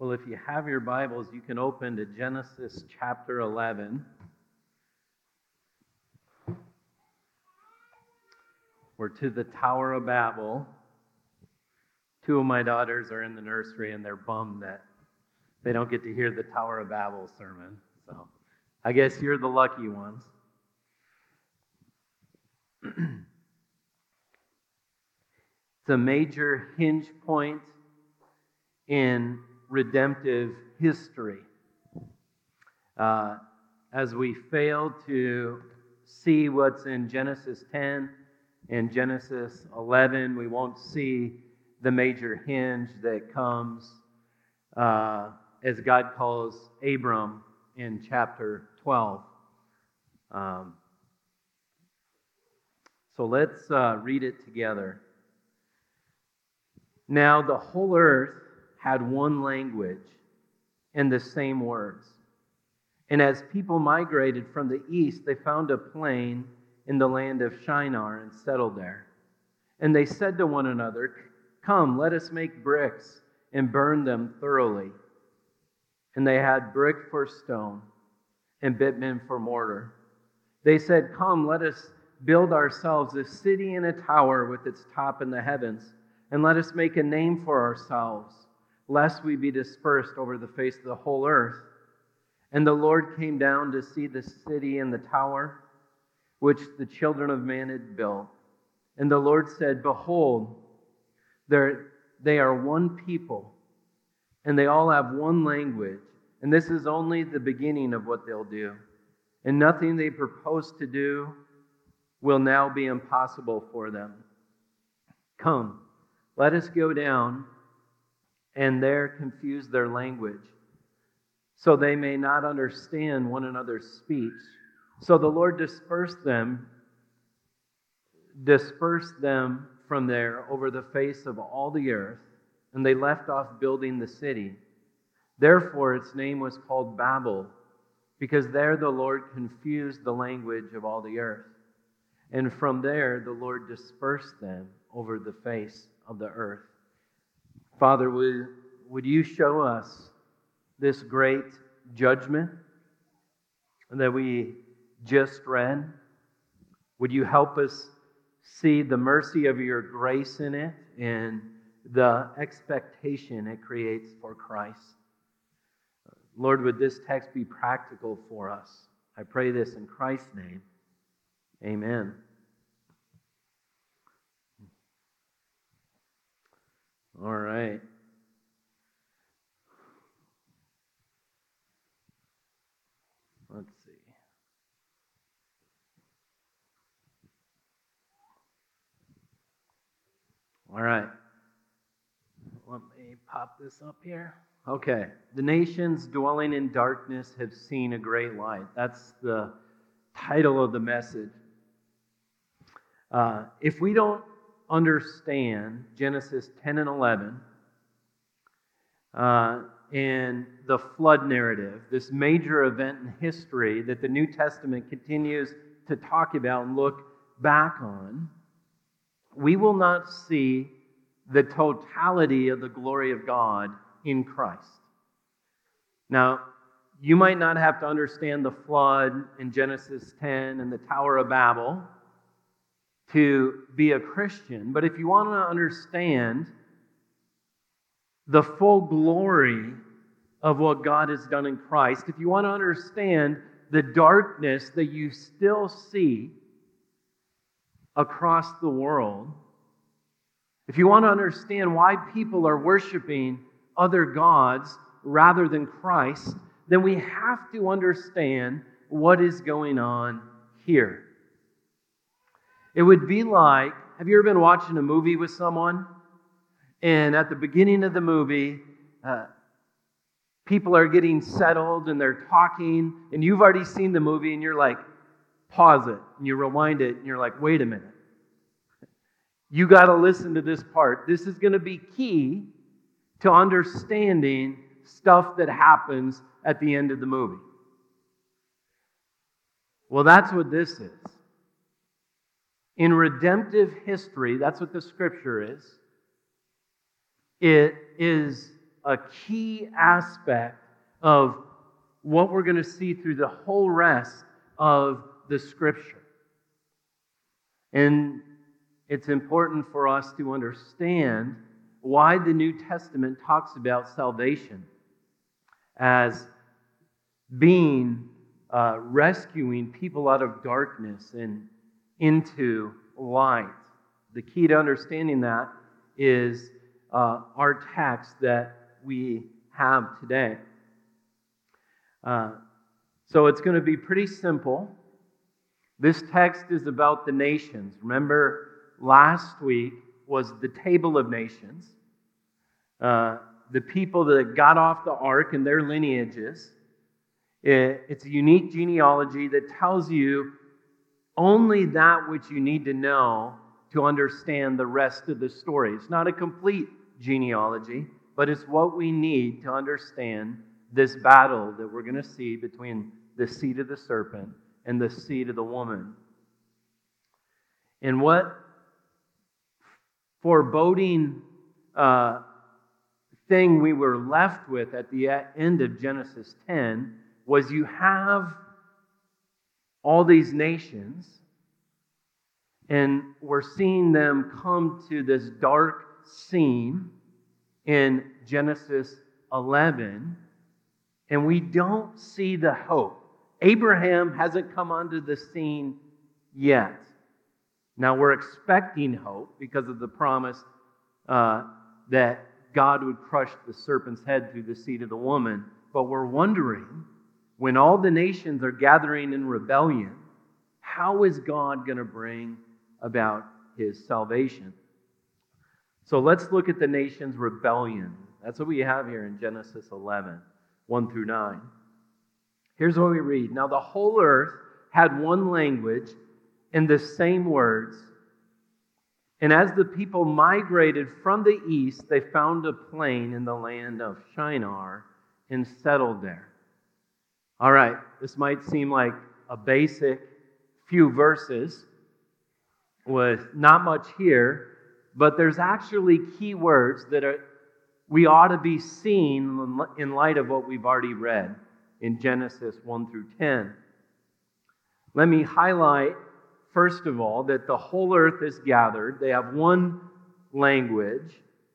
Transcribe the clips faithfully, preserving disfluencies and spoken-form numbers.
Well, if you have your Bibles, you can open to Genesis chapter eleven. We're to the Tower of Babel. Two of my daughters are in the nursery, and they're bummed that they don't get to hear the Tower of Babel sermon. So I guess you're the lucky ones. It's a major hinge point in redemptive history. Uh, as we fail to see what's in Genesis ten and Genesis eleven, we won't see the major hinge that comes uh, as God calls Abram in chapter twelve. Um, so let's uh, read it together. Now the whole earth had one language and the same words. And as people migrated from the east, they found a plain in the land of Shinar and settled there. And they said to one another, "Come, let us make bricks and burn them thoroughly." And they had brick for stone and bitumen for mortar. They said, "Come, let us build ourselves a city and a tower with its top in the heavens, and let us make a name for ourselves, lest we be dispersed over the face of the whole earth." And the Lord came down to see the city and the tower, which the children of man had built. And the Lord said, "Behold, they are one people, and they all have one language, and this is only the beginning of what they'll do. And nothing they propose to do will now be impossible for them. Come, let us go down and there confuse their language, so they may not understand one another's speech." So the Lord dispersed them, dispersed them from there over the face of all the earth, and they left off building the city. Therefore its name was called Babel, because there the Lord confused the language of all the earth. And from there the Lord dispersed them over the face of the earth. Father, would, would you show us this great judgment that we just read? Would you help us see the mercy of your grace in it and the expectation it creates for Christ? Lord, would this text be practical for us? I pray this in Christ's name. Amen. All right. Let's see. All right. Let me pop this up here. Okay. The nations dwelling in darkness have seen a great light. That's the title of the message. Uh, if we don't understand Genesis ten and eleven uh, and the flood narrative, this major event in history that the New Testament continues to talk about and look back on, we will not see the totality of the glory of God in Christ. Now, you might not have to understand the flood in Genesis ten and the Tower of Babel to be a Christian, but if you want to understand the full glory of what God has done in Christ, if you want to understand the darkness that you still see across the world, if you want to understand why people are worshiping other gods rather than Christ, then we have to understand what is going on here. It would be like, have you ever been watching a movie with someone? And at the beginning of the movie, uh, people are getting settled and they're talking, and you've already seen the movie, and you're like, pause it, and you rewind it, and you're like, wait a minute. You got to listen to this part. This is going to be key to understanding stuff that happens at the end of the movie. Well, that's what this is. In redemptive history, that's what the Scripture is. It is a key aspect of what we're going to see through the whole rest of the Scripture. And it's important for us to understand why the New Testament talks about salvation as being, uh, rescuing people out of darkness and into light. The key to understanding that is uh, our text that we have today. Uh, so it's going to be pretty simple. This text is about the nations. Remember, last week was the table of nations. Uh, the people that got off the ark and their lineages. It, it's a unique genealogy that tells you only that which you need to know to understand the rest of the story. It's not a complete genealogy, but it's what we need to understand this battle that we're going to see between the seed of the serpent and the seed of the woman. And what foreboding uh, thing we were left with at the end of Genesis ten was you have all these nations, and we're seeing them come to this dark scene in Genesis eleven, and we don't see the hope. Abraham hasn't come onto the scene yet. Now we're expecting hope because of the promise uh, that God would crush the serpent's head through the seed of the woman. But we're wondering, when all the nations are gathering in rebellion, how is God going to bring about His salvation? So let's look at the nation's rebellion. That's what we have here in Genesis eleven, one through nine. Here's what we read. Now the whole earth had one language and the same words. And as the people migrated from the east, they found a plain in the land of Shinar and settled there. All right, this might seem like a basic few verses with not much here, but there's actually key words that are, we ought to be seeing in light of what we've already read in Genesis one through ten. Let me highlight, first of all, that the whole earth is gathered. They have one language.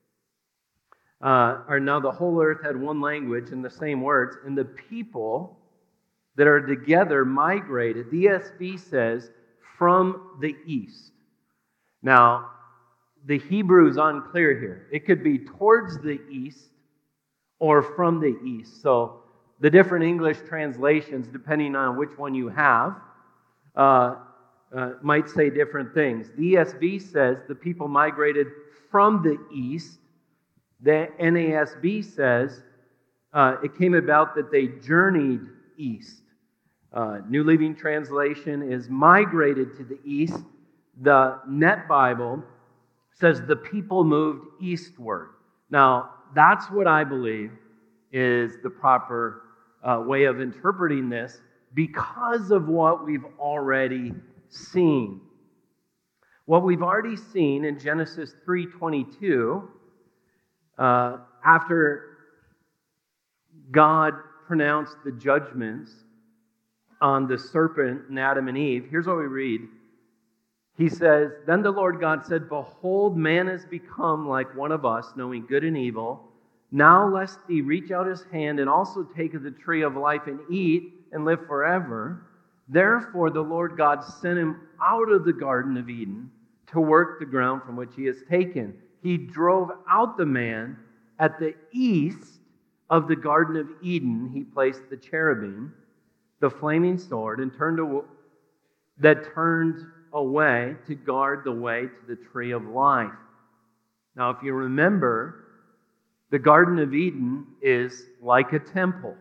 Uh, or now the whole earth had one language and the same words, and the people that are together migrated. The E S V says, from the east. Now, the Hebrew is unclear here. It could be towards the east or from the east. So the different English translations, depending on which one you have, uh, uh, might say different things. The E S V says the people migrated from the east. The N A S B says uh, it came about that they journeyed east. Uh, New Living Translation is migrated to the east. The Net Bible says the people moved eastward. Now, that's what I believe is the proper uh, way of interpreting this because of what we've already seen. What we've already seen in Genesis three twenty-two, uh, after God pronounced the judgments on the serpent and Adam and Eve, here's what we read. He says, "Then the Lord God said, Behold, man has become like one of us, knowing good and evil. Now lest he reach out his hand and also take of the tree of life and eat and live forever. Therefore the Lord God sent him out of the Garden of Eden to work the ground from which he has taken. He drove out the man. At the east of the Garden of Eden, he placed the cherubim, the flaming sword, and turned away, that turned away to guard the way to the tree of life." Now, if you remember, the Garden of Eden is like a temple.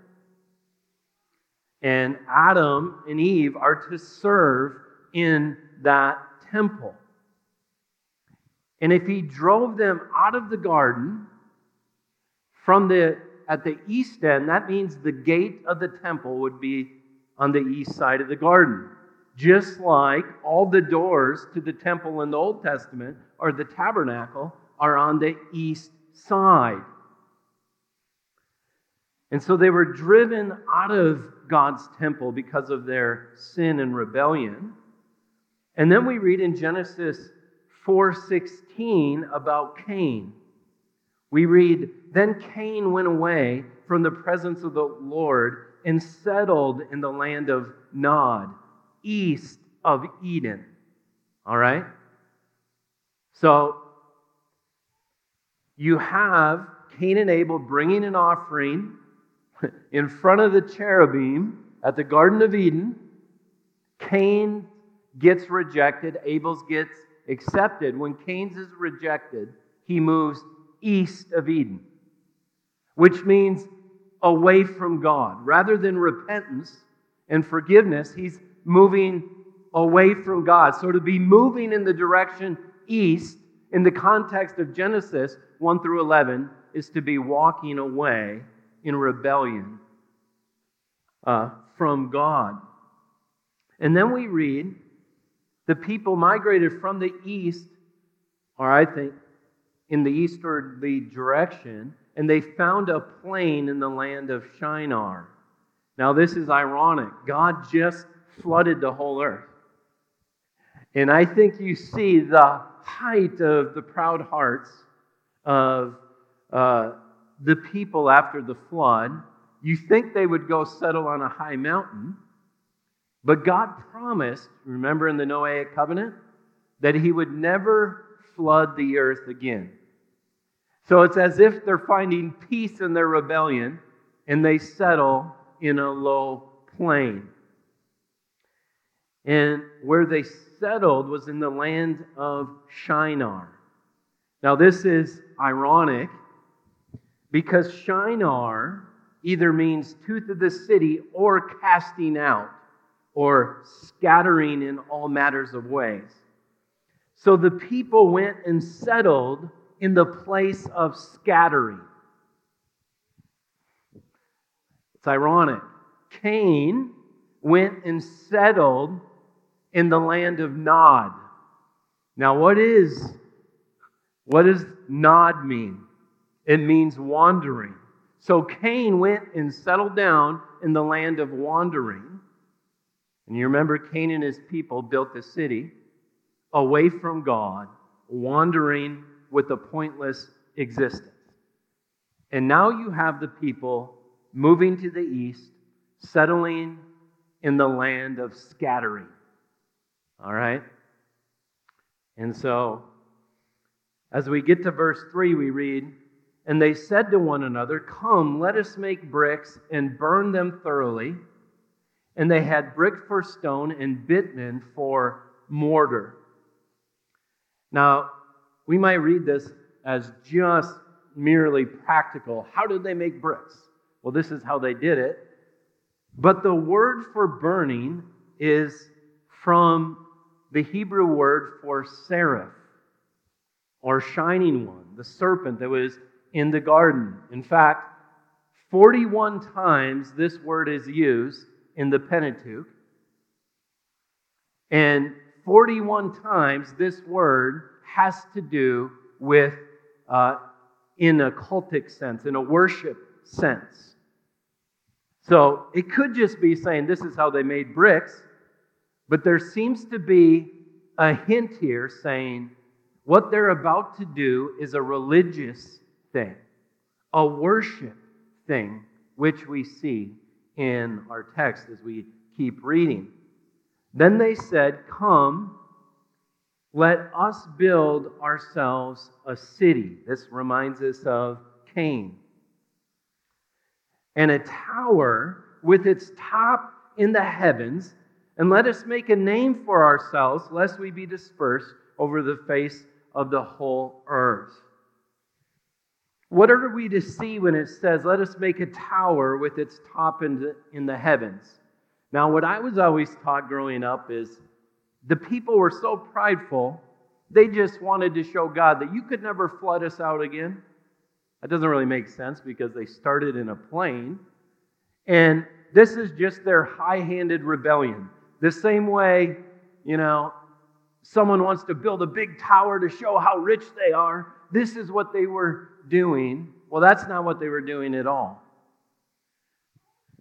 And Adam and Eve are to serve in that temple. And if he drove them out of the garden from the at the east end, that means the gate of the temple would be on the east side of the garden. Just like all the doors to the temple in the Old Testament or the tabernacle are on the east side. And so they were driven out of God's temple because of their sin and rebellion. And then we read in Genesis four sixteen about Cain. We read, "Then Cain went away from the presence of the Lord and settled in the land of Nod, east of Eden." All right? So you have Cain and Abel bringing an offering in front of the cherubim at the Garden of Eden. Cain gets rejected. Abel's gets accepted. When Cain's is rejected, he moves east of Eden, which means away from God. Rather than repentance and forgiveness, he's moving away from God. So to be moving in the direction east, in the context of Genesis one through eleven, is to be walking away in rebellion uh, from God. And then we read, the people migrated from the east, or I think in the easterly direction, and they found a plain in the land of Shinar. Now this is ironic. God just flooded the whole earth. And I think you see the height of the proud hearts of uh, the people after the flood. You think they would go settle on a high mountain, but God promised, remember in the Noahic covenant, that He would never flood the earth again. So it's as if they're finding peace in their rebellion, and they settle in a low plain. And where they settled was in the land of Shinar. Now this is ironic, because Shinar either means tooth of the city or casting out or scattering in all matters of ways. So the people went and settled in the place of scattering. It's ironic. Cain went and settled in the land of Nod. Now what is, what does Nod mean? It means wandering. So Cain went and settled down in the land of wandering. And you remember Cain and his people built a city away from God, wandering with a pointless existence. And now you have the people moving to the east, settling in the land of scattering. All right? And so, as we get to verse three, we read, "And they said to one another, 'Come, let us make bricks and burn them thoroughly.' And they had brick for stone and bitumen for mortar." Now, we might read this as just merely practical. How did they make bricks? Well, this is how they did it. But the word for burning is from the Hebrew word for seraph, or shining one, the serpent that was in the garden. In fact, forty-one times this word is used in the Pentateuch. And forty-one times this word has to do with, uh, in a cultic sense, in a worship sense. So it could just be saying this is how they made bricks, but there seems to be a hint here saying what they're about to do is a religious thing, a worship thing, which we see in our text as we keep reading. Then they said, "Come, let us build ourselves a city." This reminds us of Cain. "And a tower with its top in the heavens, and let us make a name for ourselves, lest we be dispersed over the face of the whole earth." What are we to see when it says, "Let us make a tower with its top in the, in the heavens"? Now, what I was always taught growing up is the people were so prideful, they just wanted to show God that you could never flood us out again. That doesn't really make sense because they started in a plane. And this is just their high-handed rebellion. The same way, you know, someone wants to build a big tower to show how rich they are. This is what they were doing. Well, that's not what they were doing at all.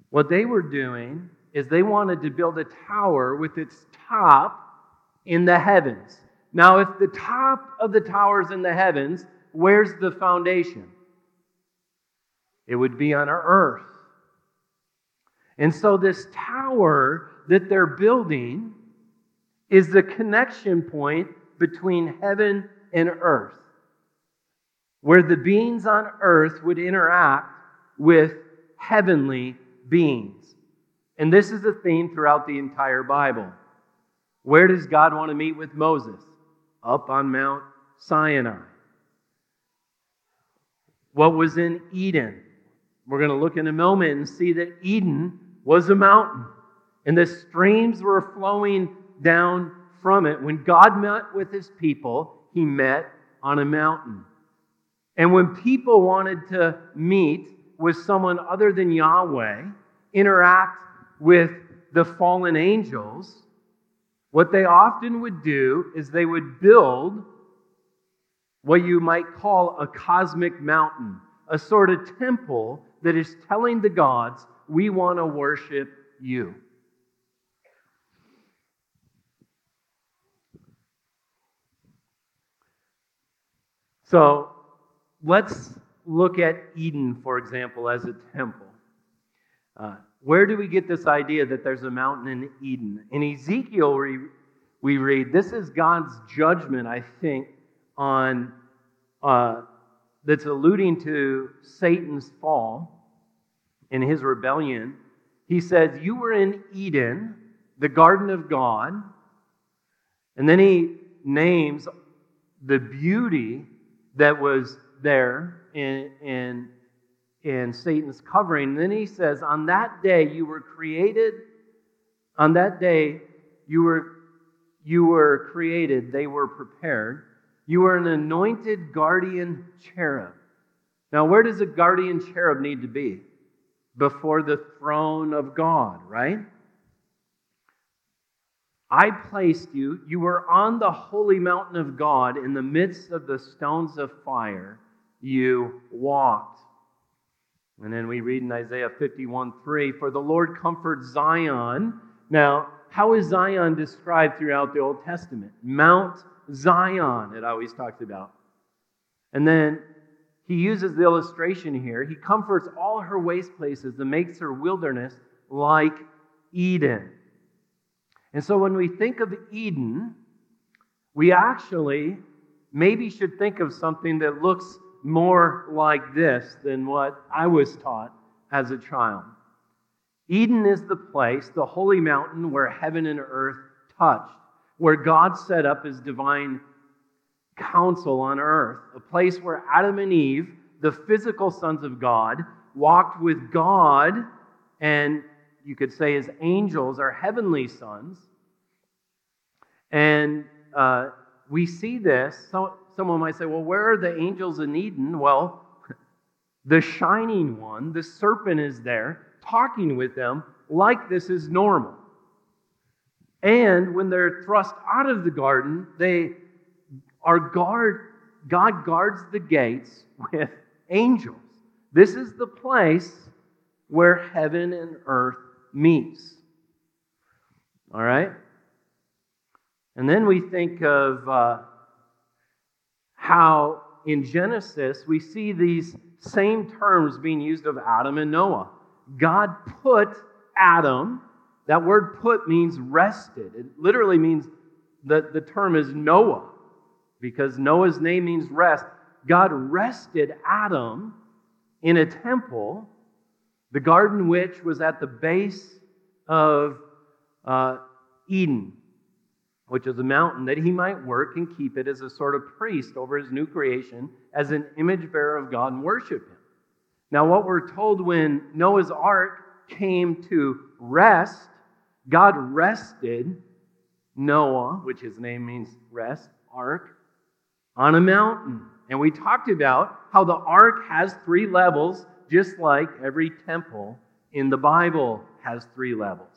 What they were doing is they wanted to build a tower with its top in the heavens. Now, if the top of the tower is in the heavens, where's the foundation? It would be on our earth. And so this tower that they're building is the connection point between heaven and earth, where the beings on earth would interact with heavenly beings. And this is a theme throughout the entire Bible. Where does God want to meet with Moses? Up on Mount Sinai. What was in Eden? We're going to look in a moment and see that Eden was a mountain, and the streams were flowing down from it. When God met with his people, he met on a mountain. And when people wanted to meet with someone other than Yahweh, interact with the fallen angels, what they often would do is they would build what you might call a cosmic mountain, a sort of temple that is telling the gods, we want to worship you. So let's look at Eden, for example, as a temple. Uh, where do we get this idea that there's a mountain in Eden? In Ezekiel, we, we read, this is God's judgment, I think, on uh, that's alluding to Satan's fall and his rebellion. He says, you were in Eden, the garden of God, and then he names the beauty that was there in, in, in Satan's covering. And then he says, on that day you were created, on that day you were, you were created, they were prepared. You were an anointed guardian cherub. Now, where does a guardian cherub need to be? Before the throne of God, right? I placed you, you were on the holy mountain of God in the midst of the stones of fire. You walked. And then we read in Isaiah fifty-one three, for the Lord comforts Zion. Now, how is Zion described throughout the Old Testament? Mount Zion, it always talks about. And then he uses the illustration here. He comforts all her waste places and makes her wilderness like Eden. And so when we think of Eden, we actually maybe should think of something that looks more like this than what I was taught as a child. Eden is the place, the holy mountain where heaven and earth touched, where God set up his divine counsel on earth, a place where Adam and Eve, the physical sons of God, walked with God, and you could say his angels are heavenly sons. And uh, we see this. So, someone might say, well, where are the angels in Eden? Well, the shining one, the serpent, is there talking with them like this is normal. And when they're thrust out of the garden, they are guard. God guards the gates with angels. This is the place where heaven and earth meets. All right? And then we think of uh, how in Genesis we see these same terms being used of Adam and Noah. God put Adam, that word put means rested. It literally means that the term is Noah, because Noah's name means rest. God rested Adam in a temple, the garden which was at the base of uh, Eden, which is a mountain, that he might work and keep it as a sort of priest over his new creation, as an image bearer of God, and worship him. Now, what we're told when Noah's ark came to rest, God rested Noah, which his name means rest, ark, on a mountain. And we talked about how the ark has three levels, just like every temple in the Bible has three levels.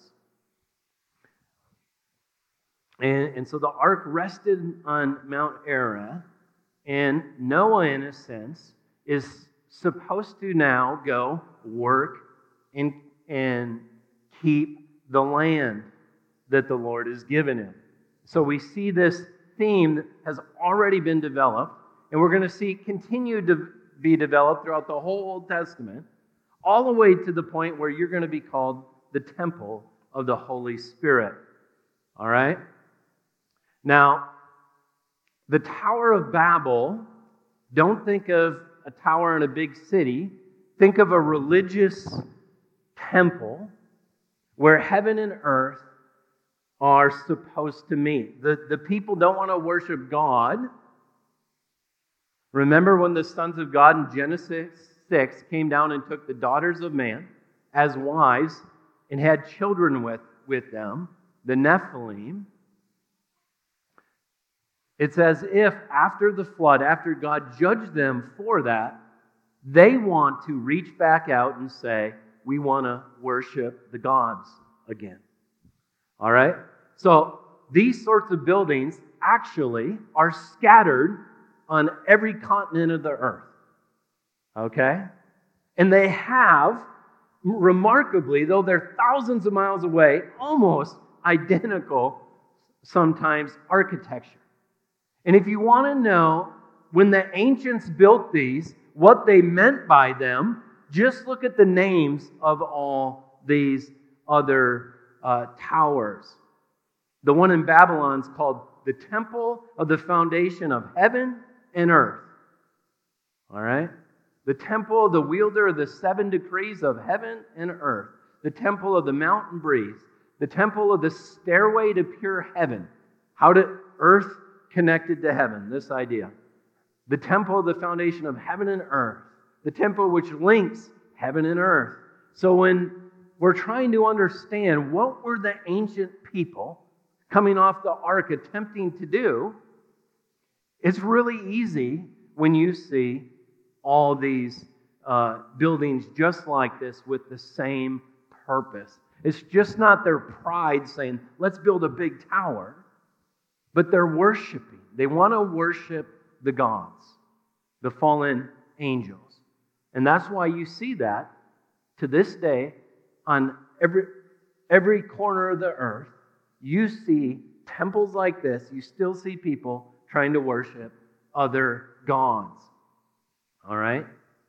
And, and so the ark rested on Mount Ararat, and Noah, in a sense, is supposed to now go work and, and keep the land that the Lord has given him. So we see this theme that has already been developed, and we're going to see it continue to be developed throughout the whole Old Testament, all the way to the point where you're going to be called the temple of the Holy Spirit. All right? Now, the Tower of Babel, don't think of a tower in a big city. Think of a religious temple where heaven and earth are supposed to meet. The, the people don't want to worship God. Remember when the sons of God in Genesis six came down and took the daughters of man as wives and had children with, with them, the Nephilim? It's as if after the flood, after God judged them for that, they want to reach back out and say, we want to worship the gods again. All right? So these sorts of buildings actually are scattered on every continent of the earth. Okay? And they have, remarkably, though they're thousands of miles away, almost identical, sometimes, architecture. And if you want to know when the ancients built these, what they meant by them, just look at the names of all these other uh, towers. The one in Babylon is called the Temple of the Foundation of Heaven and Earth. All right? The Temple of the Wielder of the Seven Decrees of Heaven and Earth. The Temple of the Mountain Breeze. The Temple of the Stairway to Pure Heaven. How did earth connected to heaven, this idea. The temple of the foundation of heaven and earth. The temple which links heaven and earth. So when we're trying to understand what were the ancient people coming off the ark attempting to do, it's really easy when you see all these uh, buildings just like this with the same purpose. It's just not their pride saying, let's build a big tower. But they're worshiping. They want to worship the gods, the fallen angels. And that's why you see that to this day on every, every corner of the earth. You see temples like this. You still see people trying to worship other gods. All right?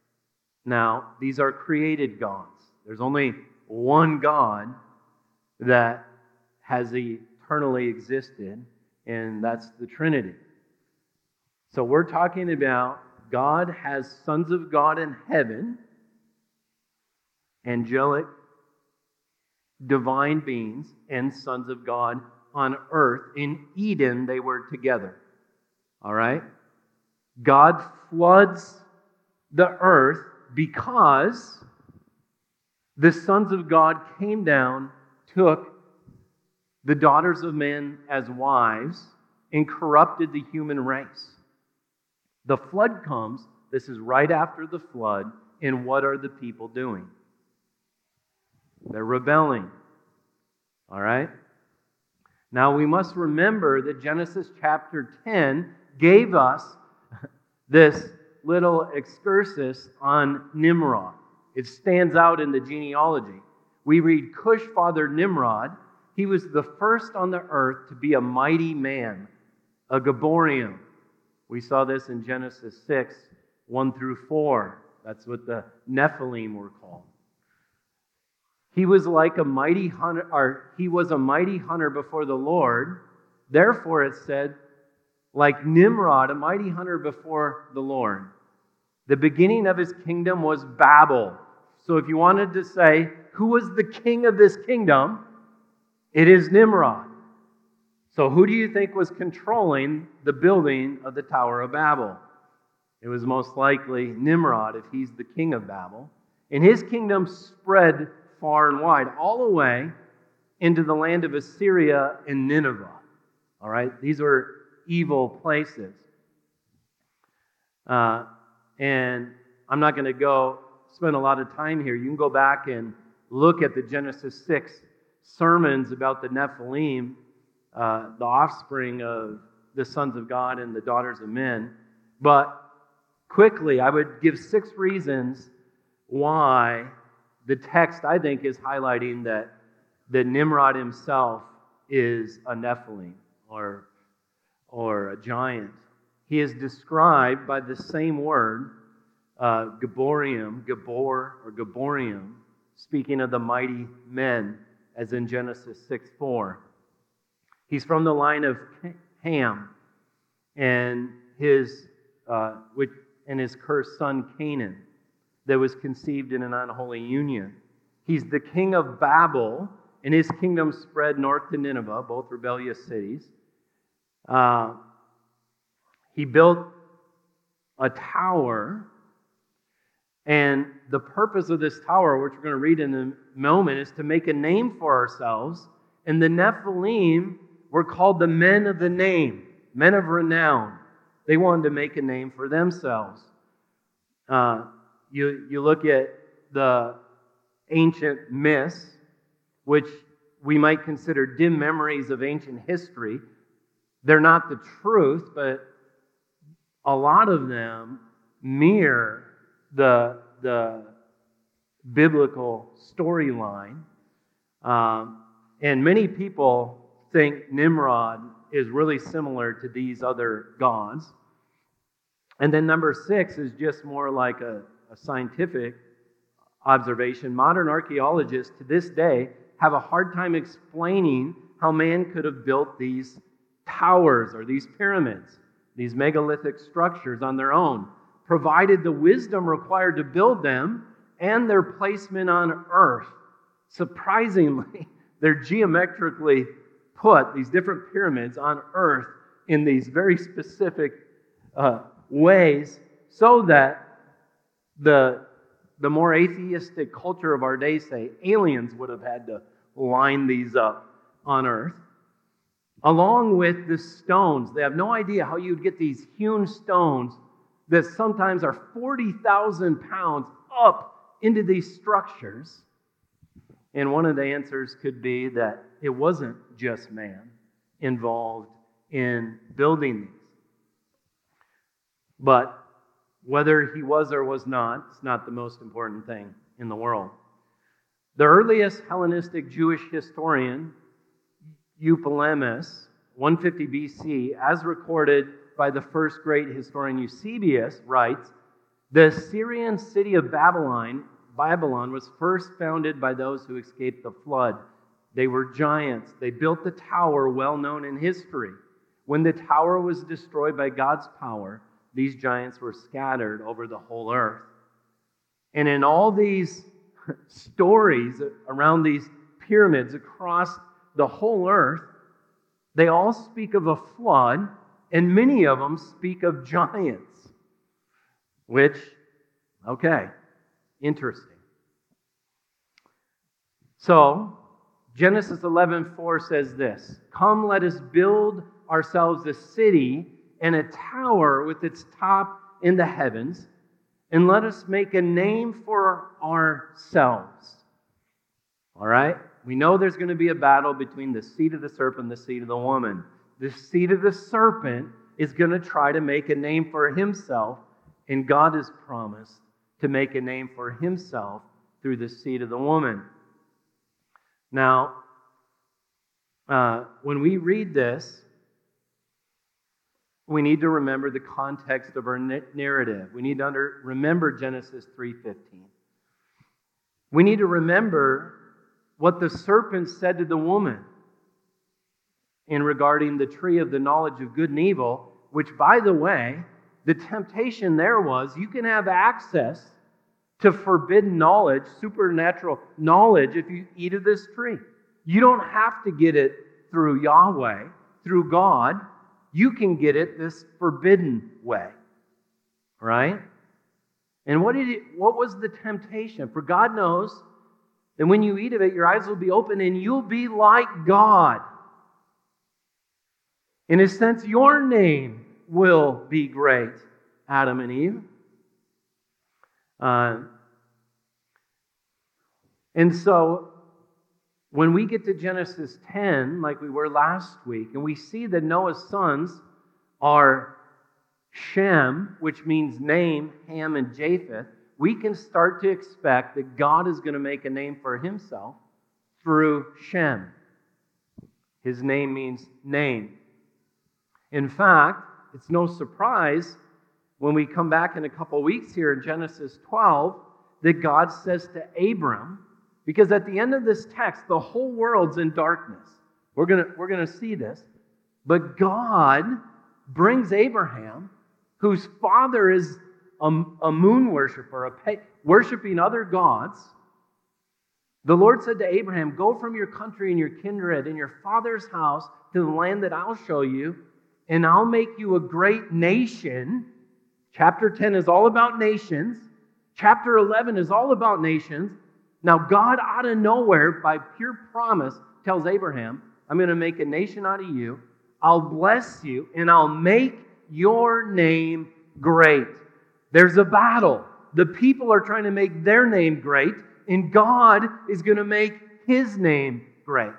Now, these are created gods. There's only one God that has eternally existed, and that's the Trinity. So we're talking about God has sons of God in heaven, angelic, divine beings, and sons of God on earth. In Eden, they were together. All right? God floods the earth because the sons of God came down, took the daughters of men as wives, and corrupted the human race. The flood comes. This is right after the flood. And what are the people doing? They're rebelling. All right? Now we must remember that Genesis chapter ten gave us this little excursus on Nimrod. It stands out in the genealogy. We read Cush fathered Nimrod. He was the first on the earth to be a mighty man, a Gaborium. We saw this in Genesis six, one through four. That's what the Nephilim were called. He was like a mighty hunter, or he was a mighty hunter before the Lord. Therefore, it said, like Nimrod, a mighty hunter before the Lord. The beginning of his kingdom was Babel. So if you wanted to say, who was the king of this kingdom? It is Nimrod. So who do you think was controlling the building of the Tower of Babel? It was most likely Nimrod, if he's the king of Babel. And his kingdom spread far and wide, all the way into the land of Assyria and Nineveh. All right? These were evil places. Uh, and I'm not going to go spend a lot of time here. You can go back and look at the Genesis six sermons about the Nephilim, uh, the offspring of the sons of God and the daughters of men. But quickly, I would give six reasons why the text, I think, is highlighting that, that Nimrod himself is a Nephilim, or, or a giant. He is described by the same word, uh, Gaborium, Gabor, or Gaborium, speaking of the mighty men, as in Genesis six four. He's from the line of Ham, and his uh, which, and his cursed son Canaan, that was conceived in an unholy union. He's the king of Babel, and his kingdom spread north to Nineveh, both rebellious cities. Uh, he built a tower, and the purpose of this tower, which we're going to read in a moment, is to make a name for ourselves. And the Nephilim were called the men of the name, men of renown. They wanted to make a name for themselves. Uh, you, you look at the ancient myths, which we might consider dim memories of ancient history. They're not the truth, but a lot of them mirror the, the biblical storyline. Um, and many people think Nimrod is really similar to these other gods. And then number six is just more like a, a scientific observation. Modern archaeologists to this day have a hard time explaining how man could have built these towers or these pyramids, these megalithic structures on their own, provided the wisdom required to build them and their placement on earth. Surprisingly, they're geometrically put, these different pyramids, on earth in these very specific uh, ways, so that the, the more atheistic culture of our day, say, aliens would have had to line these up on earth. Along with the stones, they have no idea how you'd get these hewn stones that sometimes are forty thousand pounds up into these structures. And one of the answers could be that it wasn't just man involved in building these. But whether he was or was not, it's not the most important thing in the world. The earliest Hellenistic Jewish historian, Eupolemus, one fifty B C, as recorded by the first great historian Eusebius, writes, the Syrian city of Babylon, Babylon was first founded by those who escaped the flood. They were giants. They built the tower well known in history. When the tower was destroyed by God's power, these giants were scattered over the whole earth. And in all these stories around these pyramids across the whole earth, they all speak of a flood, and many of them speak of giants. Which, okay, interesting. So, Genesis eleven four says this, come, let us build ourselves a city and a tower with its top in the heavens, and let us make a name for ourselves. All right? We know there's going to be a battle between the seed of the serpent and the seed of the woman. The seed of the serpent is going to try to make a name for himself, and God has promised to make a name for himself through the seed of the woman. Now, uh, when we read this, we need to remember the context of our narrative. We need to under, remember Genesis three fifteen. We need to remember what the serpent said to the woman in regarding the tree of the knowledge of good and evil, which, by the way, the temptation there was you can have access to forbidden knowledge, supernatural knowledge, if you eat of this tree. You don't have to get it through Yahweh, through God. You can get it this forbidden way, right? And what did it, what was the temptation? For God knows that when you eat of it, your eyes will be open and you'll be like God. In a sense, your name will be great, Adam and Eve. Uh, and so, when we get to Genesis ten, like we were last week, and we see that Noah's sons are Shem, which means name, Ham, and Japheth, we can start to expect that God is going to make a name for himself through Shem. His name means name. In fact, it's no surprise when we come back in a couple weeks here in Genesis twelve that God says to Abram, because at the end of this text, the whole world's in darkness. We're going to, we're going to see this. But God brings Abraham, whose father is a, a moon worshiper, a pay, worshiping other gods. The Lord said to Abraham, go from your country and your kindred and your father's house to the land that I'll show you, and I'll make you a great nation. Chapter ten is all about nations. Chapter eleven is all about nations. Now, God, out of nowhere, by pure promise, tells Abraham, I'm going to make a nation out of you. I'll bless you, and I'll make your name great. There's a battle. The people are trying to make their name great, and God is going to make his name great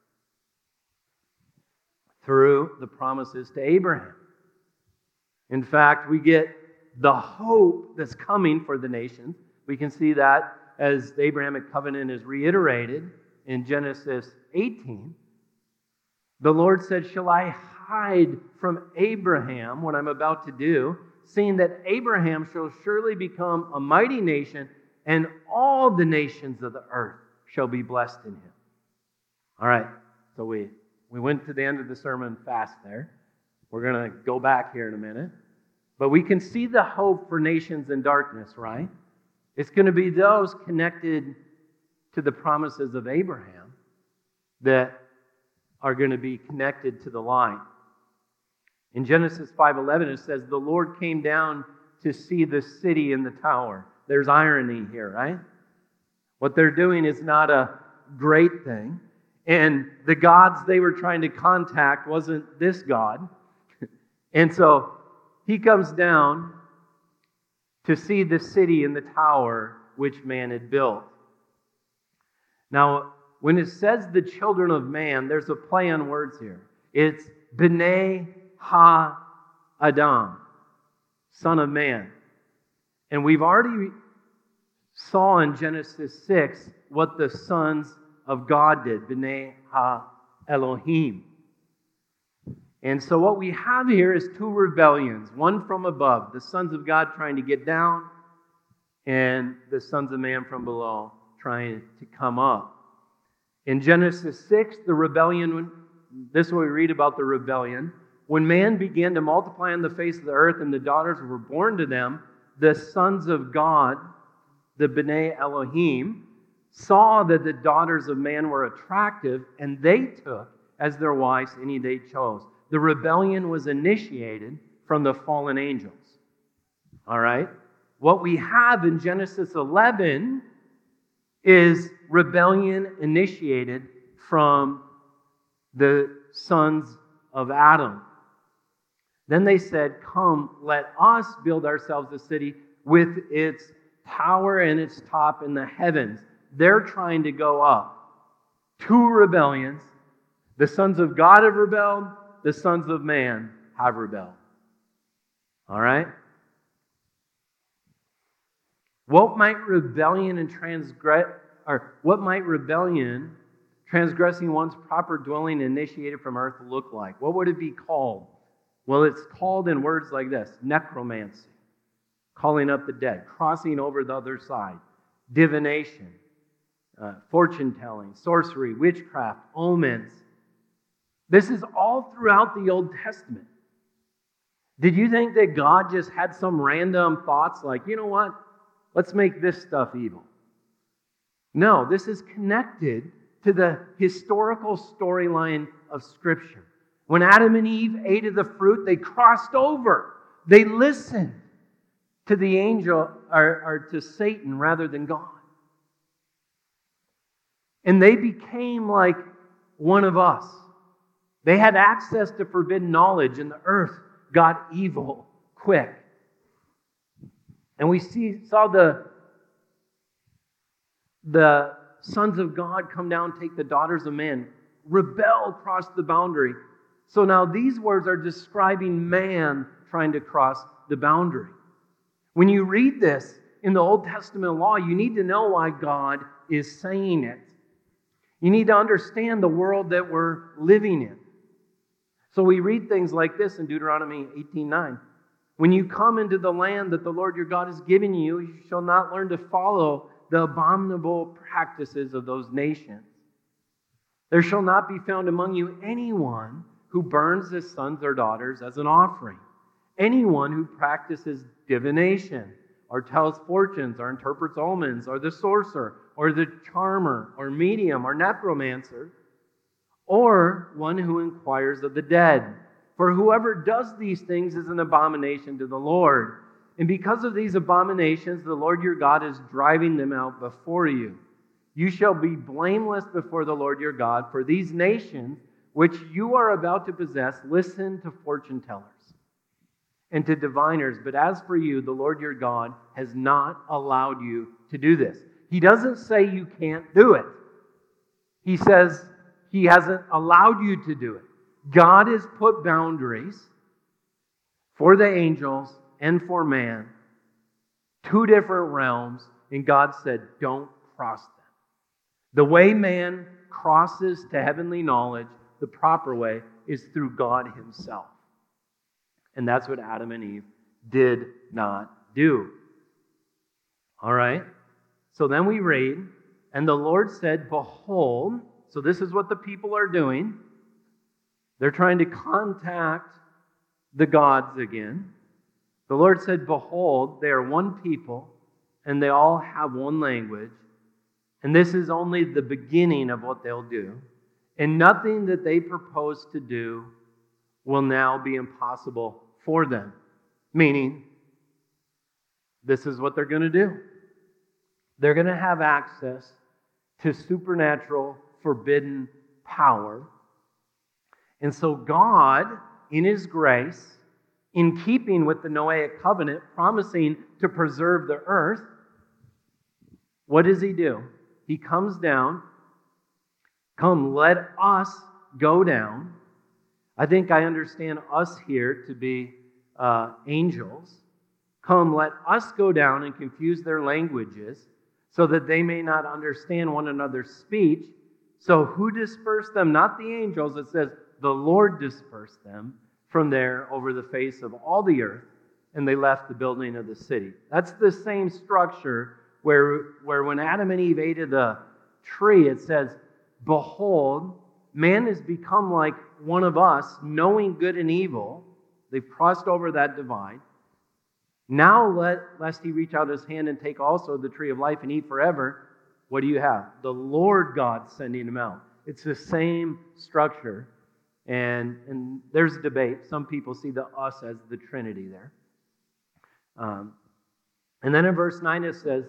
through the promises to Abraham. In fact, we get the hope that's coming for the nations. We can see that as the Abrahamic covenant is reiterated in Genesis eighteen. The Lord said, shall I hide from Abraham what I'm about to do, seeing that Abraham shall surely become a mighty nation, and all the nations of the earth shall be blessed in him. All right, so we, we went to the end of the sermon fast there. We're going to go back here in a minute. But we can see the hope for nations in darkness, right? It's going to be those connected to the promises of Abraham that are going to be connected to the line. In Genesis five eleven, it says, the Lord came down to see the city and the tower. There's irony here, right? What they're doing is not a great thing. And the gods they were trying to contact wasn't this God. And so he comes down to see the city and the tower which man had built. Now, when it says the children of man, there's a play on words here. It's B'nai Ha-Adam, son of man. And we've already saw in Genesis six what the sons of God did, B'nai Ha-Elohim. And so what we have here is two rebellions, one from above, the sons of God trying to get down, and the sons of man from below trying to come up. In Genesis six, the rebellion, this is what we read about the rebellion. When man began to multiply on the face of the earth and the daughters were born to them, the sons of God, the B'nai Elohim, saw that the daughters of man were attractive, and they took as their wives any they chose. The rebellion was initiated from the fallen angels. All right? What we have in Genesis eleven is rebellion initiated from the sons of Adam. Then they said, come, let us build ourselves a city with its tower and its top in the heavens. They're trying to go up. Two rebellions. The sons of God have rebelled. The sons of man have rebelled. All right? What might rebellion and transgress, or what might rebellion, transgressing one's proper dwelling initiated from earth look like? What would it be called? Well, it's called in words like this: necromancy, calling up the dead, crossing over the other side, divination, uh, fortune-telling, sorcery, witchcraft, omens. This is all throughout the Old Testament. Did you think that God just had some random thoughts like, you know what, let's make this stuff evil? No, this is connected to the historical storyline of Scripture. When Adam and Eve ate of the fruit, they crossed over. They listened to the angel, or, or to Satan rather than God. And they became like one of us. They had access to forbidden knowledge, and the earth got evil quick. And we see saw the, the sons of God come down, take the daughters of men, rebel across the boundary. So now these words are describing man trying to cross the boundary. When you read this, in the Old Testament law, you need to know why God is saying it. You need to understand the world that we're living in. So we read things like this in Deuteronomy eighteen nine. When you come into the land that the Lord your God is giving you, you shall not learn to follow the abominable practices of those nations. There shall not be found among you anyone who burns his sons or daughters as an offering. Anyone who practices divination, or tells fortunes, or interprets omens, or the sorcerer, or the charmer, or medium, or necromancer, or one who inquires of the dead. For whoever does these things is an abomination to the Lord. And because of these abominations, the Lord your God is driving them out before you. You shall be blameless before the Lord your God, for these nations which you are about to possess listen to fortune tellers and to diviners. But as for you, the Lord your God has not allowed you to do this. He doesn't say you can't do it. He says He hasn't allowed you to do it. God has put boundaries for the angels and for man, two different realms, and God said, don't cross them. The way man crosses to heavenly knowledge, the proper way, is through God Himself. And that's what Adam and Eve did not do. All right? So then we read, and the Lord said, behold, so this is what the people are doing. They're trying to contact the gods again. The Lord said, behold, they are one people, and they all have one language. And this is only the beginning of what they'll do. And nothing that they propose to do will now be impossible for them. Meaning, this is what they're going to do. They're going to have access to supernatural, forbidden power. And so God, in His grace, in keeping with the Noahic covenant, promising to preserve the earth, what does He do? He comes down. Come, let us go down. I think I understand us here to be uh, angels. Come, let us go down and confuse their languages so that they may not understand one another's speech. So who dispersed them? Not the angels. It says the Lord dispersed them from there over the face of all the earth, and they left the building of the city. That's the same structure where, where when Adam and Eve ate of the tree, it says, behold, man has become like one of us, knowing good and evil. They've crossed over that divide. Now, let, lest he reach out his hand and take also the tree of life and eat forever, what do you have? The Lord God sending him out. It's the same structure. And, and there's a debate. Some people see the us as the Trinity there. Um, and then in verse nine it says,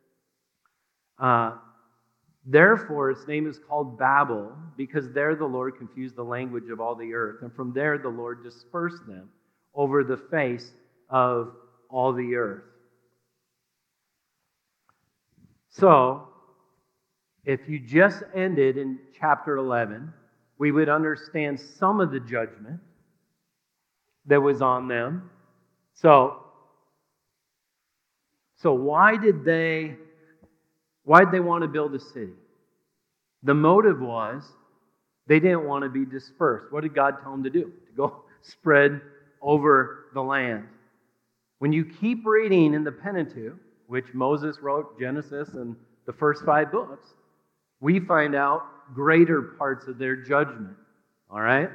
uh, therefore its name is called Babel, because there the Lord confused the language of all the earth. And from there the Lord dispersed them over the face of all the earth. So, if you just ended in chapter eleven, we would understand some of the judgment that was on them. So, so why did they why did they want to build a city? The motive was they didn't want to be dispersed. What did God tell them to do? To go spread over the land. When you keep reading in the Pentateuch, which Moses wrote, Genesis and the first five books, we find out greater parts of their judgment. All right?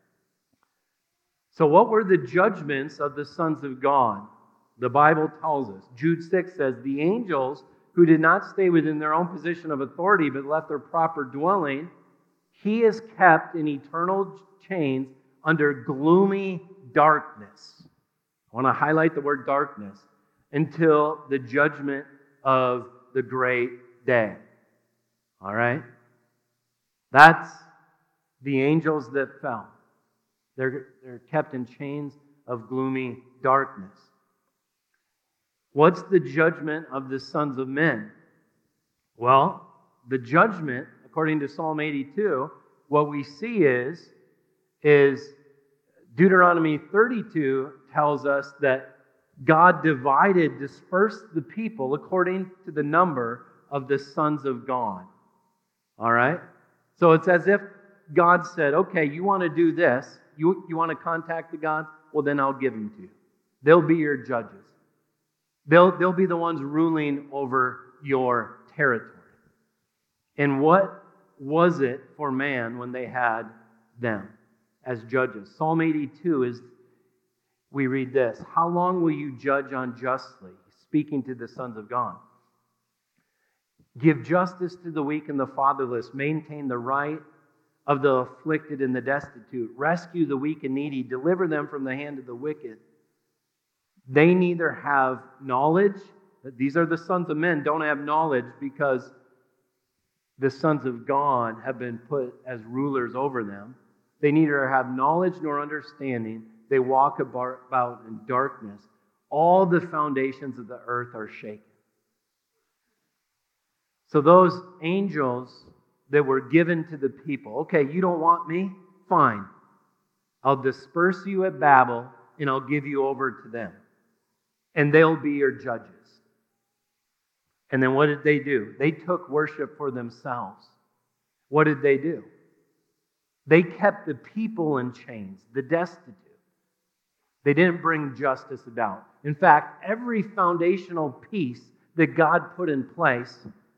So what were the judgments of the sons of God? The Bible tells us. Jude six says, the angels who did not stay within their own position of authority but left their proper dwelling, He is kept in eternal chains under gloomy darkness. I want to highlight the word darkness, until the judgment of the great day. All right? That's the angels that fell. They're, they're kept in chains of gloomy darkness. What's the judgment of the sons of men? Well, the judgment, according to Psalm eighty-two, what we see is, is Deuteronomy thirty-two tells us that God divided, dispersed the people according to the number of the sons of God. All right? So it's as if God said, okay, you want to do this, you, you want to contact the gods? Well, then I'll give them to you. They'll be your judges. They'll, they'll be the ones ruling over your territory. And what was it for man when they had them as judges? Psalm eighty-two is, we read this, how long will you judge unjustly? Speaking to the sons of God. Give justice to the weak and the fatherless. Maintain the right of the afflicted and the destitute. Rescue the weak and needy. Deliver them from the hand of the wicked. They neither have knowledge. These are the sons of men, don't have knowledge because the sons of God have been put as rulers over them. They neither have knowledge nor understanding. They walk about in darkness. All the foundations of the earth are shaken. So those angels that were given to the people, okay, you don't want me? Fine. I'll disperse you at Babel and I'll give you over to them. And they'll be your judges. And then what did they do? They took worship for themselves. What did they do? They kept the people in chains, the destitute. They didn't bring justice about. In fact, every foundational piece that God put in place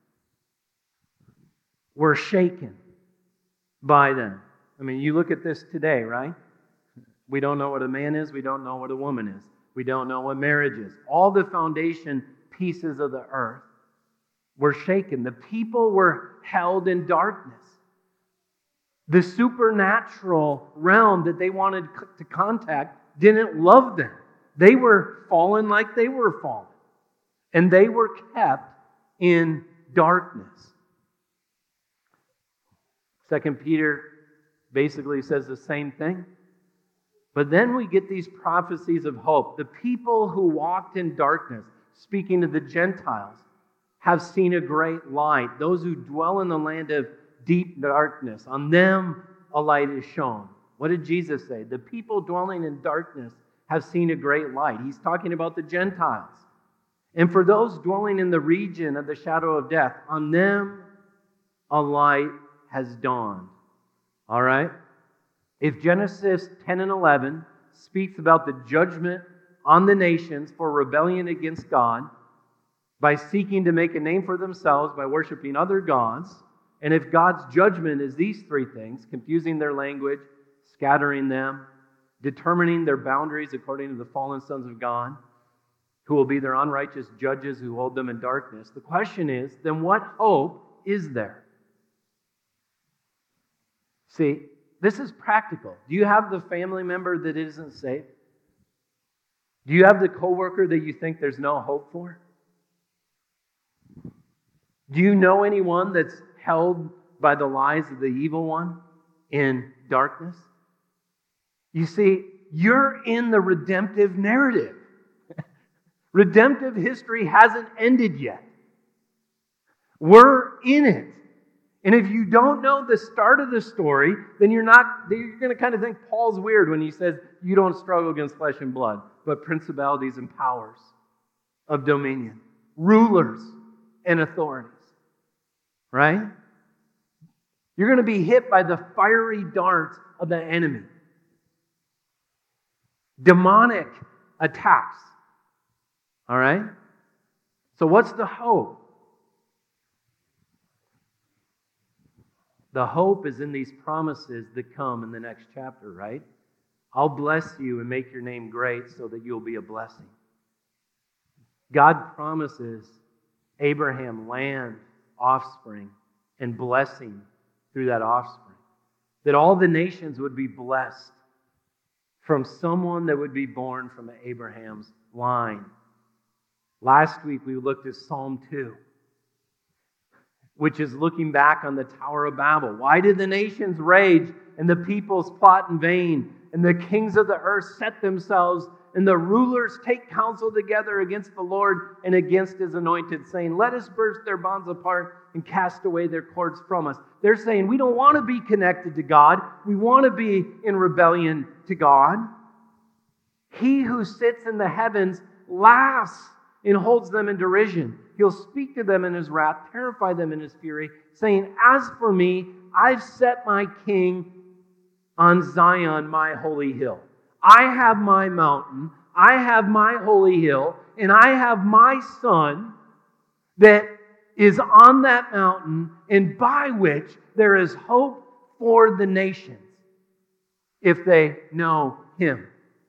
were shaken by them. I mean, you look at this today, right? We don't know what a man is. We don't know what a woman is. We don't know what marriage is. All the foundation pieces of the earth were shaken. The people were held in darkness. The supernatural realm that they wanted to contact didn't love them. They were fallen like they were fallen. And they were kept in darkness. Second Peter basically says the same thing. But then we get these prophecies of hope. The people who walked in darkness, speaking to the Gentiles, have seen a great light. Those who dwell in the land of deep darkness, on them a light is shone. What did Jesus say? The people dwelling in darkness have seen a great light. He's talking about the Gentiles. And for those dwelling in the region of the shadow of death, on them a light has dawned. All right? If Genesis ten and eleven speaks about the judgment on the nations for rebellion against God by seeking to make a name for themselves by worshiping other gods, and if God's judgment is these three things, confusing their language, scattering them, determining their boundaries according to the fallen sons of God, who will be their unrighteous judges who hold them in darkness, the question is, then what hope is there? See, this is practical. Do you have the family member that isn't saved? Do you have the coworker that you think there's no hope for? Do you know anyone that's held by the lies of the evil one in darkness? You see, you're in the redemptive narrative. Redemptive history hasn't ended yet. We're in it. And if you don't know the start of the story, then you're not, you're going to kind of think Paul's weird when he says you don't struggle against flesh and blood, but principalities and powers of dominion, rulers and authorities. Right? You're going to be hit by the fiery darts of the enemy. Demonic attacks. All right? So what's the hope? The hope is in these promises that come in the next chapter, right? I'll bless you and make your name great so that you'll be a blessing. God promises Abraham land, offspring, and blessing through that offspring. That all the nations would be blessed from someone that would be born from Abraham's line. Last week we looked at Psalm two, which is looking back on the Tower of Babel. Why did the nations rage and the peoples plot in vain? And the kings of the earth set themselves and the rulers take counsel together against the Lord and against His anointed, saying, let us burst their bonds apart and cast away their cords from us. They're saying, we don't want to be connected to God. We want to be in rebellion to God. He who sits in the heavens laughs and holds them in derision. He'll speak to them in his wrath, terrify them in his fury, saying, "As for me, I've set my king on Zion, my holy hill. I have my mountain, I have my holy hill, and I have my son that is on that mountain, and by which there is hope for the nations, if they know him."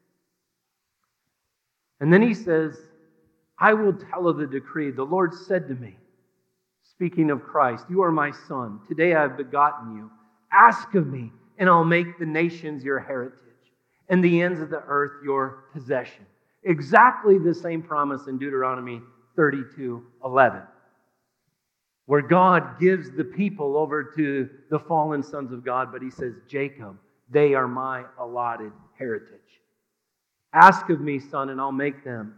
And then he says, "I will tell of the decree. The Lord said to me," speaking of Christ, "You are my son. Today I have begotten you. Ask of me, and I'll make the nations your heritage, and the ends of the earth your possession." Exactly the same promise in Deuteronomy thirty-two eleven, where God gives the people over to the fallen sons of God, but he says, "Jacob, they are my allotted heritage. Ask of me, son, and I'll make them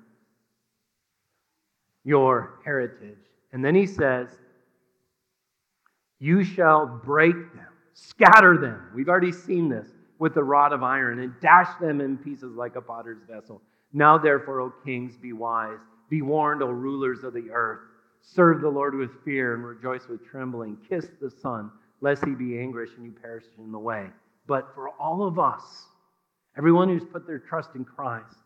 your heritage." And then he says, "You shall break them, scatter them." We've already seen this with the rod of iron, "and dash them in pieces like a potter's vessel. Now therefore, O kings, be wise. Be warned, O rulers of the earth. Serve the Lord with fear and rejoice with trembling. Kiss the Son, lest he be anguished and you perish in the way." But for all of us, everyone who's put their trust in Christ,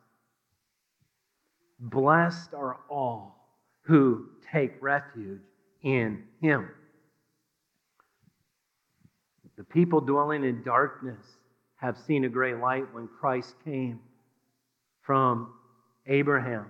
blessed are all who take refuge in him. The people dwelling in darkness have seen a great light when Christ came from Abraham.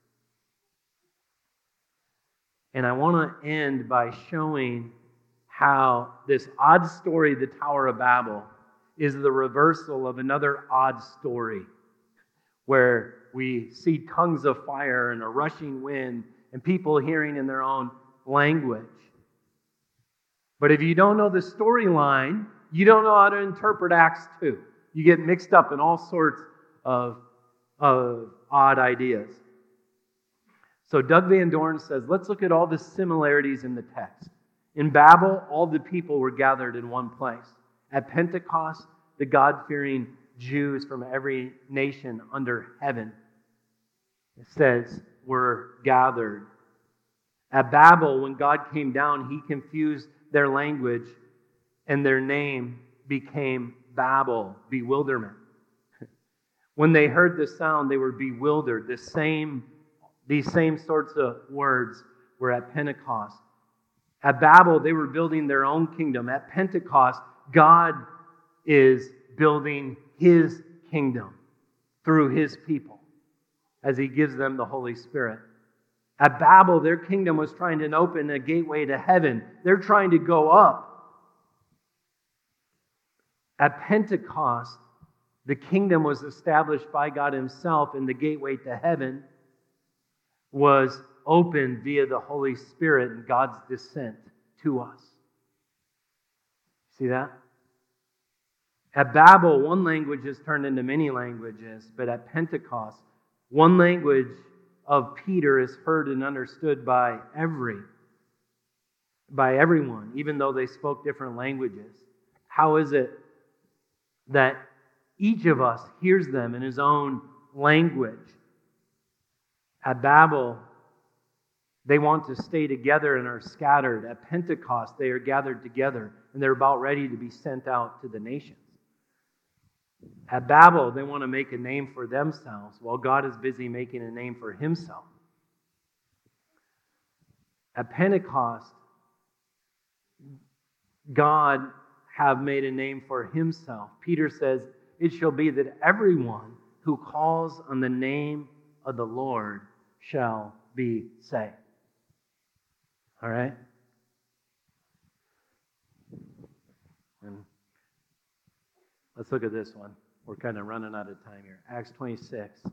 And I want to end by showing how this odd story, the Tower of Babel, is the reversal of another odd story where we see tongues of fire and a rushing wind and people hearing in their own language. But if you don't know the storyline, you don't know how to interpret Acts two. You get mixed up in all sorts of, of odd ideas. So Doug Van Dorn says, let's look at all the similarities in the text. In Babel, all the people were gathered in one place. At Pentecost, the God-fearing Jews from every nation under heaven, it says, were gathered. At Babel, when God came down, he confused their language, and their name became Babel, bewilderment. When they heard the sound, they were bewildered. The same, these same sorts of words were at Pentecost. At Babel, they were building their own kingdom. At Pentecost, God is building his kingdom through his people as he gives them the Holy Spirit. At Babel, their kingdom was trying to open a gateway to heaven. They're trying to go up. At Pentecost, the kingdom was established by God himself, and the gateway to heaven was opened via the Holy Spirit and God's descent to us. See that? At Babel, one language is turned into many languages, but at Pentecost, one language of Peter is heard and understood by every, by everyone, even though they spoke different languages. How is it that each of us hears them in his own language? At Babel, they want to stay together and are scattered. At Pentecost, they are gathered together and they're about ready to be sent out to the nations. At Babel, they want to make a name for themselves while God is busy making a name for himself. At Pentecost, God have made a name for himself. Peter says, "It shall be that everyone who calls on the name of the Lord shall be saved." All right? And let's look at this one. We're kind of running out of time here. Acts twenty-six.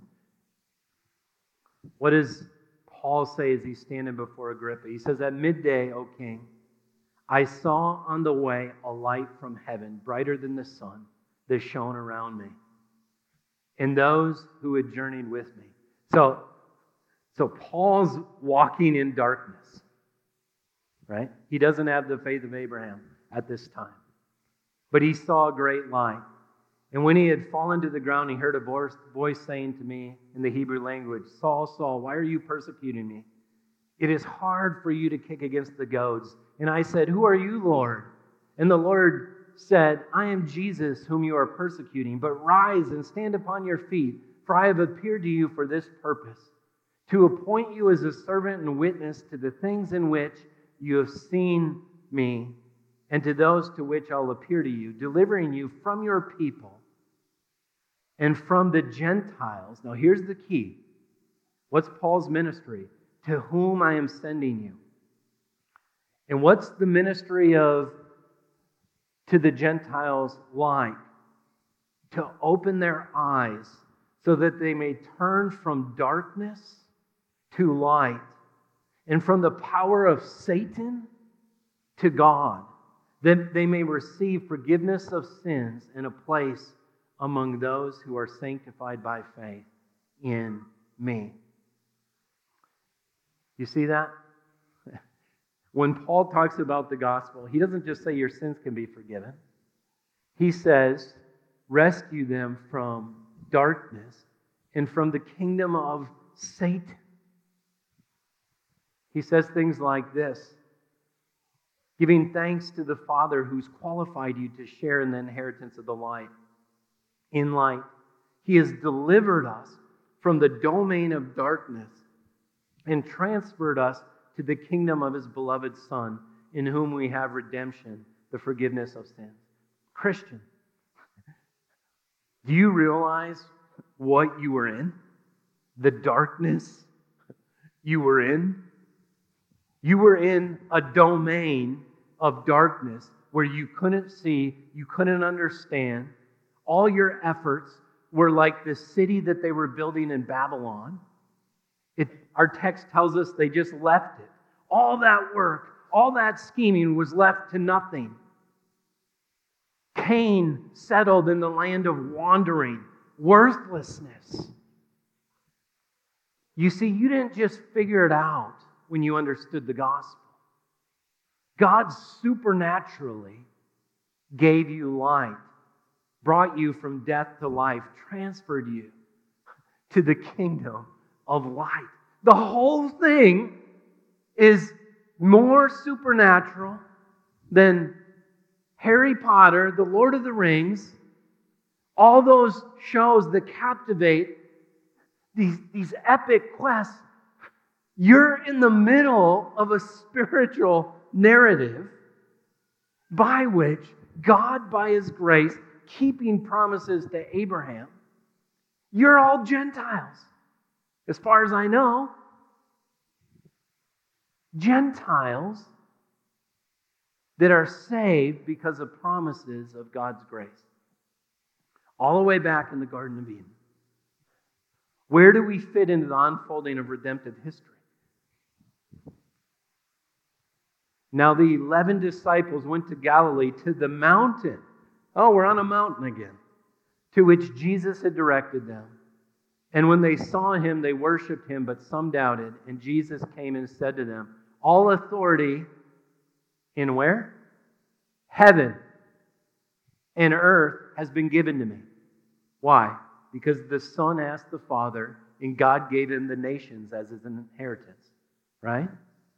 What does Paul say as he's standing before Agrippa? He says, "At midday, O king, I saw on the way a light from heaven, brighter than the sun, that shone around me, and those who had journeyed with me." So, so Paul's walking in darkness, right? He doesn't have the faith of Abraham at this time. But he saw a great light. And when he had fallen to the ground, he heard a voice voice saying to me in the Hebrew language, Saul, Saul, why are you persecuting me? It is hard for you to kick against the goads. And I said, who are you, Lord? And the Lord said, I am Jesus whom you are persecuting, but rise and stand upon your feet, for I have appeared to you for this purpose, to appoint you as a servant and witness to the things in which you have seen me, and to those to which I'll appear to you, delivering you from your people and from the Gentiles. Now here's the key. What's Paul's ministry? To whom I am sending you. And what's the ministry of to the Gentiles like? To open their eyes so that they may turn from darkness to light, and from the power of Satan to God, that they may receive forgiveness of sins and a place among those who are sanctified by faith in me. You see that? When Paul talks about the gospel, he doesn't just say your sins can be forgiven. He says, rescue them from darkness and from the kingdom of Satan. He says things like this, giving thanks to the Father who's qualified you to share in the inheritance of the light. In light, He has delivered us from the domain of darkness and transferred us to the kingdom of His beloved Son, in whom we have redemption, the forgiveness of sins. Christian, do you realize what you were in? The darkness you were in? You were in a domain of darkness where you couldn't see, you couldn't understand. All your efforts were like the city that they were building in Babylon. It, our text tells us they just left it. All that work, all that scheming was left to nothing. Cain settled in the land of wandering, worthlessness. You see, you didn't just figure it out when you understood the gospel. God supernaturally gave you light, brought you from death to life, transferred you to the kingdom of light. The whole thing is more supernatural than Harry Potter, The Lord of the Rings, all those shows that captivate, these, these epic quests. You're in the middle of a spiritual narrative by which God, by His grace, keeping promises to Abraham, you're all Gentiles. As far as I know, Gentiles that are saved because of promises of God's grace. All the way back in the Garden of Eden. Where do we fit into the unfolding of redemptive history? Now the eleven disciples went to Galilee, to the mountain. Oh, we're on a mountain again. To which Jesus had directed them. And when they saw Him, they worshipped Him, but some doubted. And Jesus came and said to them, all authority in where? Heaven and earth has been given to me. Why? Because the Son asked the Father, and God gave Him the nations as His inheritance. Right?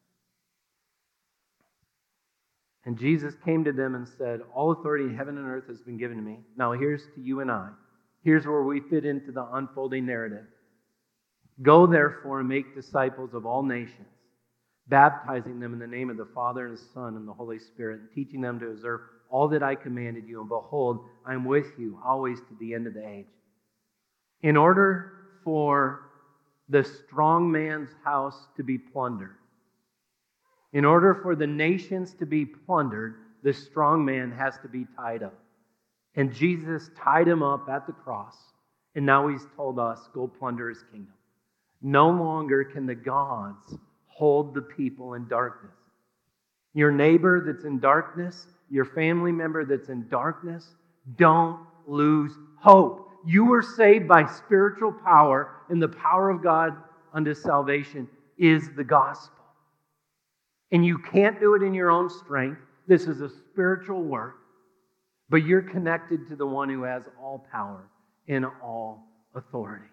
And Jesus came to them and said, all authority in heaven and earth has been given to me. Now here's to you and I. Here's where we fit into the unfolding narrative. Go therefore and make disciples of all nations, baptizing them in the name of the Father and the Son and the Holy Spirit, and teaching them to observe all that I commanded you. And behold, I am with you always to the end of the age. In order for the strong man's house to be plundered, in order for the nations to be plundered, the strong man has to be tied up. And Jesus tied him up at the cross, and now He's told us, go plunder His kingdom. No longer can the gods hold the people in darkness. Your neighbor that's in darkness, your family member that's in darkness, don't lose hope. You were saved by spiritual power, and the power of God unto salvation is the gospel. And you can't do it in your own strength. This is a spiritual work. but you're connected to the one who has all power and all authority.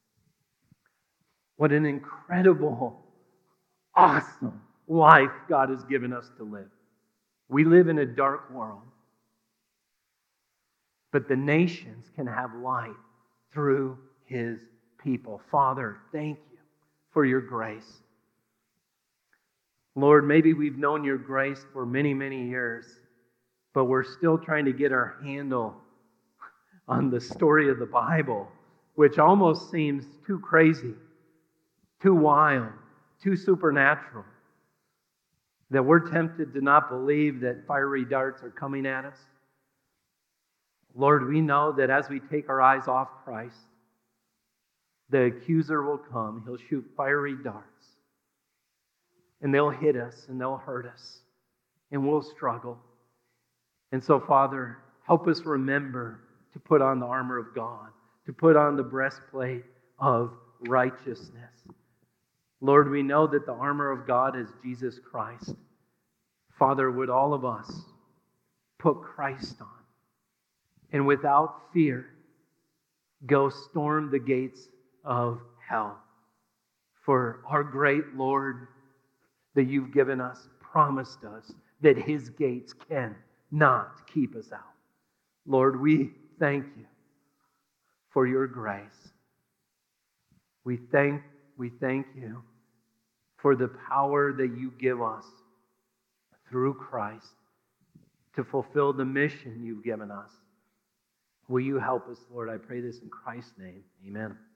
What an incredible, awesome life God has given us to live. We live in a dark world, but the nations can have light through His people. Father, thank you for your grace. Lord, maybe we've known your grace for many, many years, but we're still trying to get our handle on the story of the Bible, which almost seems too crazy, too wild, too supernatural, that we're tempted to not believe that fiery darts are coming at us. Lord, we know that as we take our eyes off Christ, the accuser will come. He'll shoot fiery darts. And they'll hit us and they'll hurt us. And we'll struggle. And so, Father, help us remember to put on the armor of God, to put on the breastplate of righteousness. Lord, we know that the armor of God is Jesus Christ. Father, would all of us put Christ on and without fear go storm the gates of hell. For our great Lord that you've given us promised us that His gates can not keep us out. Lord, we thank you for your grace. We thank, we thank you for the power that you give us through Christ to fulfill the mission you've given us. Will you help us, Lord? I pray this in Christ's name. Amen.